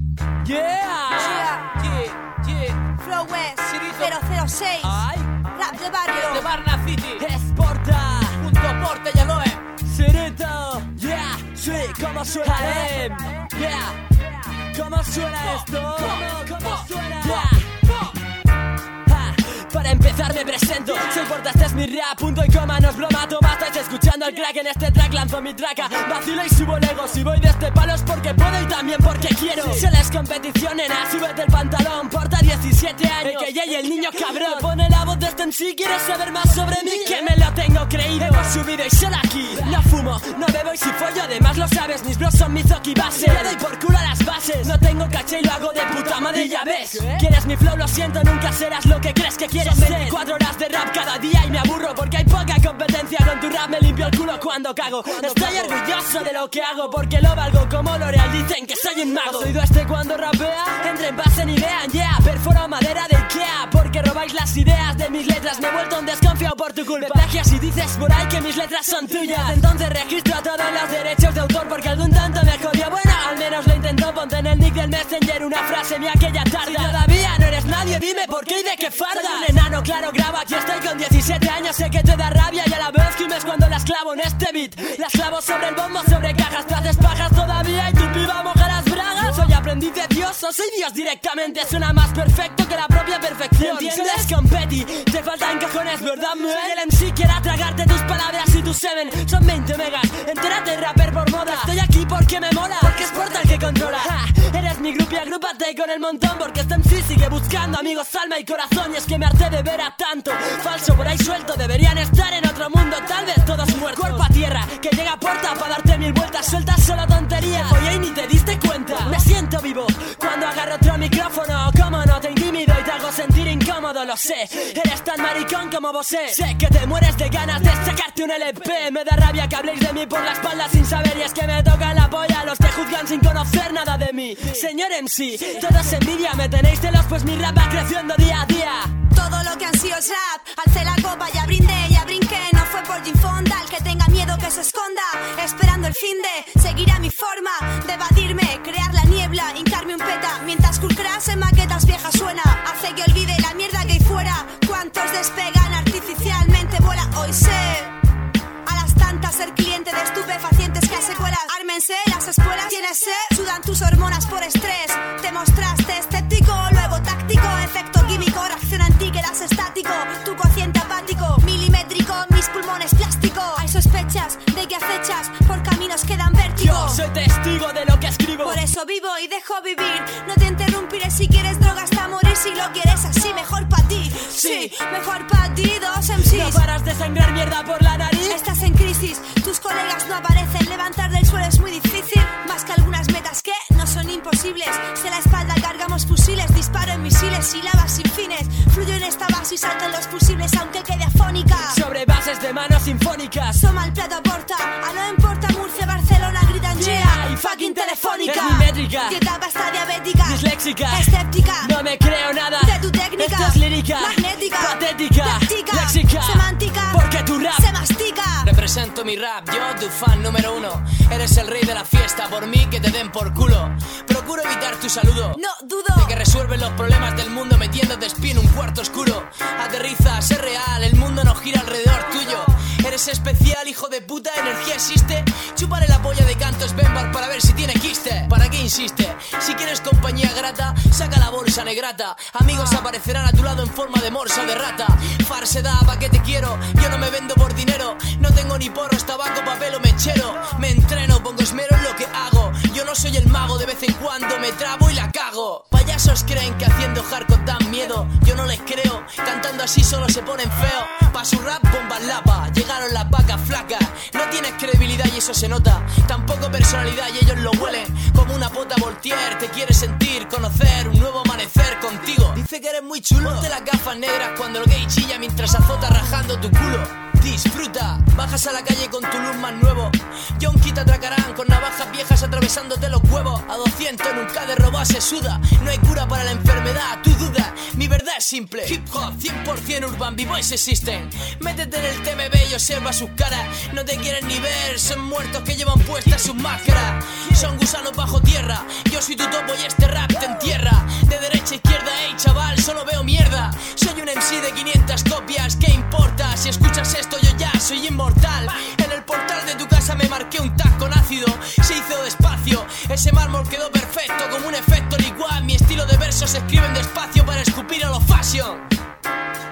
Flow West 006. Ay, Rap de barrio. de Barna City. Exporta. Junto a Porte y Aloe. Cireto. Sí, ¿cómo suena? ¿Cómo suena esto? ¿Cómo suena? Para empezar me presento, soy Porta, este es mi rap, punto y coma, no es broma, toma, estáis escuchando el crack, en este track lanzo mi traca, vacilo y subo Lego, si voy de este palo es porque puedo y también porque quiero, se les competición, nena, súbete el pantalón, Porta 17 años, el que ya y el niño cabrón, me pone la voz de este en sí, ¿quieres saber más sobre mí? Que me lo tengo creído, hemos subido y solo aquí, no fumo, no bebo y si follo, además lo sabes, mis bros son mi zoki base, le doy por culo a las bases, no tengo caché y lo hago de puta madre y ya ves, ¿quieres mi flow? Lo siento, nunca serás lo que crees que quieres. Son 24 horas de rap cada día y me aburro porque hay poca competencia con tu rap, me limpio el culo cuando cago. Estoy orgulloso de lo que hago porque lo valgo como L'Oreal, dicen que soy un mago. ¿Has oído este cuando rapea? Entren, pasen y vean, perforo madera de Ikea porque robáis las ideas de mis letras, me he vuelto un desconfiado por tu culpa. Me plagias y dices por ahí que mis letras son tuyas, entonces registro todos los derechos de autor porque algún tanto me jodió. Bueno, al menos lo intentó, ponte en el nick del Messenger una frase mía aquella tarde. Si todavía no eres nadie, dime por qué y de qué farda. Soy un enano, claro, graba, aquí estoy con 17 años, sé que te da rabia y a la vez gimes cuando las clavo en este beat. Las clavo sobre el bombo, sobre cajas, te haces pajas todavía y tu piba moja las bragas. Soy aprendiz de Dios o soy Dios directamente, suena más perfecto que la propia perfección. ¿Entiendes? Competi, te faltan cojones, ¿verdad, man? Soy el MC, quiera tragarte tus palabras y tus seven, son 20 megas, entérate rapper por moda. Estoy aquí porque me mola, porque es Porta el que controla. Eres mi grupo y agrúpate con el montón porque este MC sigue buscando amigos, alma y corazón. Y es que me harté de ver a tanto falso por ahí suelto, deberían estar en otro mundo, tal vez todos muertos. Cuerpo a tierra, que llega Porta para darte 1000 vueltas, sueltas solo tontería. Oye, y ni te diste cuenta, me siento vivo cuando agarro otro micrófono. Cómo no te intimido y te hago sentir incómodo, lo sé. Eres tan maricón como vos, sé que te mueres de ganas de sacarte un LP. Me da rabia que habléis de mí por la espalda sin saber y es que me toca la polla los que juzgan sin conocer nada de mí. Señor MC, todos envidia, me tenéis celos pues mi rap va creciendo día a día. Todo lo que han sido es rap, alcé la copa, ya brindé, ya brinqué. No fue por Jim Fonda, el que tenga miedo que se esconda, esperando el fin de seguir a mi forma de evadirme, crear la niebla, hincarme un peta mientras cool crash en maquetas viejas suena, hace que olvide la mierda que hay fuera. Cuántos despegan artificialmente, vuela hoy sé. A las tantas ser cliente de estupefacientes que a secuelas. Ármense las espuelas, tienes sed, sudan tus hormonas por estrés. Te mostraste escéptico, luego táctico, efecto químico, reacción en ti, quedas estático. Tu cociente apático, milimétrico, mis pulmones plástico. Hay sospechas de que acechas, por caminos que dan vértigo. Yo soy testigo de lo que escribo, por eso vivo y dejo vivir. No te interrumpiré si quieres droga hasta morir. Si lo quieres así, mejor pa' ti. Sí, mejor pa' ti, dos MCs. No paras de sangrar mierda por la nariz. Estás en crisis, tus colegas no aparecen. Levantar del suelo es muy difícil, más que algunas metas que no son imposibles. Si a la espalda cargamos fusiles, disparo en misiles, sílabas sin fines. Fluyo en esta base y saltan los fusibles aunque quede afónica. Sobre bases de manos sinfónicas. Soma el plato aporta, a no importa Murcia, Barcelona, gritan yeah. Y fucking telefónica. Es mi métrica, dieta pasta diabética, disléxica, escéptica, no me creo nada de tu técnica. Esto es lírica, magnética, patética, táctica, léxica, semántica, porque tu rap se mastica. Represento mi rap, yo tu fan número 1. Eres el rey de la fiesta, por mí que te den por culo. Procuro evitar tu saludo, no dudo de que resuelven los problemas del mundo metiéndote espía en un cuarto oscuro. Aterriza, sé real, el mundo no gira alrededor tuyo. Eres especial, hijo de puta, energía existe. Chúpale la polla de Cantos Bembar para ver si tiene quiste. ¿Para qué insiste? Si quieres compañía grata, saca la bolsa negrata. Amigos aparecerán a tu lado en forma de morsa o de rata. Farsedad, ¿pa' qué te quiero? Yo no me vendo por dinero. No tengo ni porros, tabaco, papel o mechero. Me entreno, pongo esmero en lo que hago. Yo no soy el mago, de vez en cuando me trabo y la cago. Payasos creen que haciendo hardcore dan miedo. Yo no les creo, cantando así solo se ponen feo. Pa' su rap, bombas lapa. Llegaron las vacas flacas. No tienes credibilidad y eso se nota. Tampoco personalidad y ellos lo huelen. Como una pota Voltaire, te quieres sentir, conocer un nuevo amanecer contigo. Dice que eres muy chulo. Ponte las gafas negras cuando el gay chilla mientras azota rajando tu culo. disfruta. Bajas a la calle con tu look más nuevo. Yonki te atracarán con navajas viejas atravesándote los huevos. A 200 nunca de robar se suda. No hay cura para la enfermedad, tú dudas. Mi verdad es simple. Hip hop 100% urban, b-boys existen. Métete en el TMB y observa sus caras. No te quieren ni ver, son muertos que llevan puestas sus máscaras. Son gusanos bajo tierra. Yo soy tu topo y este rap te entierra. De derecha a izquierda, hey chaval, solo veo mierda. Soy un MC de 500 copias, ¿qué importa? Si escuchas esto yo ya soy inmortal. En el portal de tu casa me marqué un tag con ácido. Se hizo despacio, ese mármol quedó perfecto como un efecto licuado. Mi estilo de versos se escriben despacio para escupir a los fashion.